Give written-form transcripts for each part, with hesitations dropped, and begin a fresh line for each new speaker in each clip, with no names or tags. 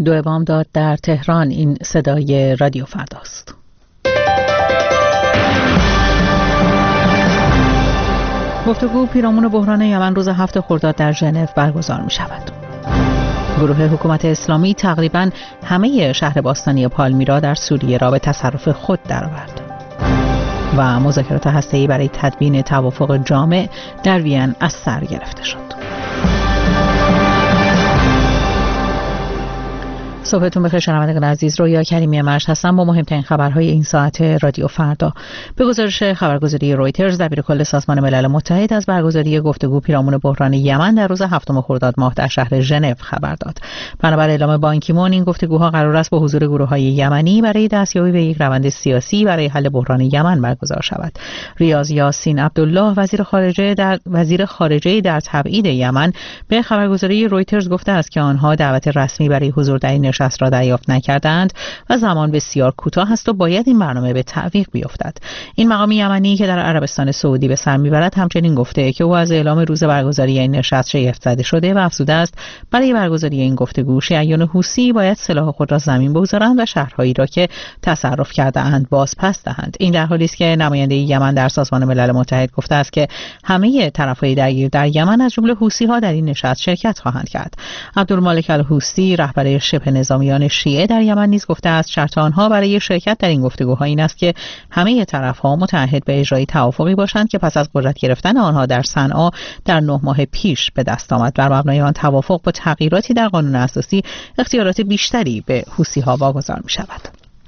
2 بامداد در تهران. این صدای رادیو فرداست. گفتگو پیرامون بحران یمن روز 7 خرداد در ژنو برگزار می شود. گروه حکومت اسلامی تقریباً همه شهر باستانی پالمیرا در سوریه را به تصرف خود درآورد و مذاکرات هسته‌ای برای تدوین توافق جامع در وین از سر گرفته شد. صبحتون بخیر شنوندگان عزیز، رویا کریمی مرج هستم با مهمترین خبرهای این ساعت رادیو فردا. به گزارش خبرگزاری رویترز، دبیرکل سازمان ملل متحد از برگزاری گفتگو پیرامون بحران یمن در روز 7 خرداد ماه در شهر ژنو خبر داد. بنابر اعلام بان کی مون، این گفتگوها قرار است با حضور گروه‌های یمنی برای دستیابی به یک روند سیاسی برای حل بحران یمن برگزار شود. ریاض یاسین عبدالله وزیر خارجه در تبعید یمن به خبرگزاری رویترز گفته است که آنها دعوت رسمی برای حضور در این نشست را دریافت نکردند و زمان بسیار کوتاه است و باید این برنامه به تعویق بیفتد. این مقام یمنی که در عربستان سعودی به سر میبرد همچنین گفته که او از اعلام روز برگزاری این نشست شگفت زده شده و افزوده است برای برگزاری این گفتگو شیعیان حوثی باید سلاح خود را زمین بگذارند و شهرهایی را که تصرف کرده اند بازپس دهند. این در حالی است که نماینده یمن در سازمان ملل متحد گفته است که همه طرفهای درگیر در یمن از جمله حوثی‌ها در این نشست شرکت خواهند کرد. عبدالمالک الحوثی رهبر شبه نظامیان شیعه در یمن نیز گفته است شرط آنها برای شرکت در این گفتگوها این است که همه طرف‌ها متعهد به اجرای توافقی باشند که پس از قدرت گرفتن آنها در صنعا در 9 ماه پیش به دست آمد. بر مبنای آن توافق با تغییراتی در قانون اساسی اختیارات بیشتری به حوثی‌ها واگذار می‌شود.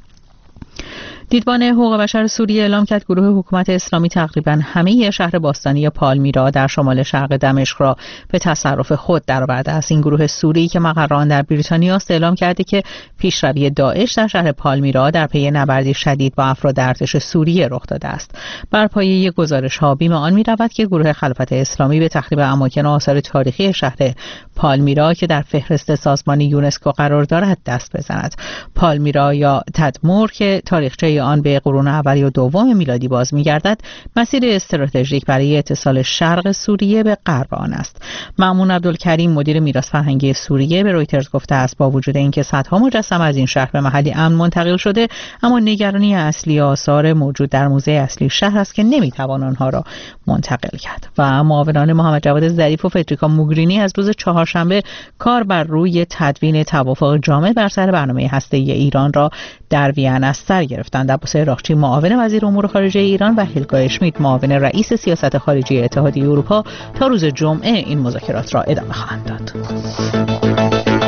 دیدبان حقوق بشر سوریه اعلام کرد گروه حکومت اسلامی تقریباً همه شهر باستانی پالمیرا در شمال شرق دمشق را به تصرف خود درآورده است. این گروه سوری که مقر آن در بریتانیا است اعلام کرده که پیشروی داعش در شهر پالمیرا در پی نبردی شدید با افراد ارتش سوریه رخ داده است. بر پایه گزارش‌ها بیم آن می‌رود که گروه خلافت اسلامی به تخریب اماکن و آثار تاریخی شهر پالمیرا که در فهرست سازمان یونسکو قرار دارد دست بزند. پالمیرا یا تدمور که تاریخچه آن به قرون اول و دوم میلادی باز می‌گردد، مسیر استراتژیک برای اتصال شرق سوریه به غرب آن است. مأمون عبدالکریم مدیر میراث فرهنگی سوریه به رویترز گفته است با وجود اینکه صدها مجسمه از این شهر به محلی امن منتقل شده، اما نگرانی اصلی آثار موجود در موزه اصلی شهر است که نمی‌توان آنها را منتقل کرد. و معاونان محمد جواد ظریف و فدریکا موگرینی از روز چهارشنبه کار بر روی تدوین توافق جامع بر سر برنامه هسته‌ای ایران را در وین از سر گرفتند. عباس عراقچی معاون وزیر امور خارجه ایران و هیلگا اشمیت معاون رئیس سیاست خارجی اتحادیه اروپا تا روز جمعه این مذاکرات را ادامه خواهند داد.